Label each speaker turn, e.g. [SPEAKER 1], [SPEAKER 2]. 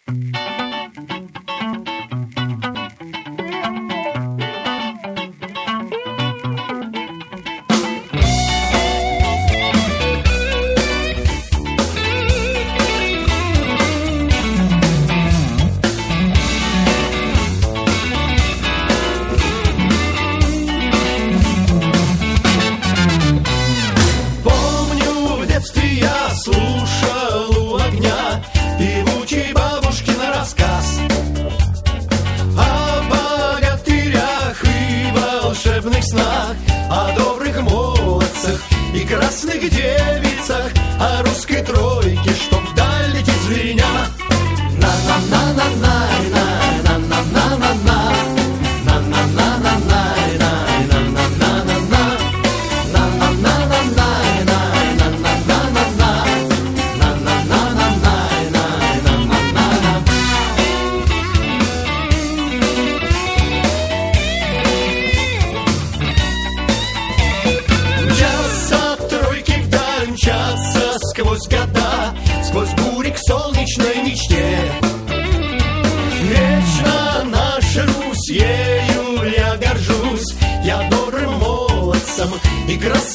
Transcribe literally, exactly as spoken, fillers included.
[SPEAKER 1] О добрых молодцах и красных девицах, о русской тройке, что вдаль летит зверня. Сквозь года, сквозь бури к солнечной мечте. Вечно наша Русь, ею я горжусь. Я добрым молодцем и красавцем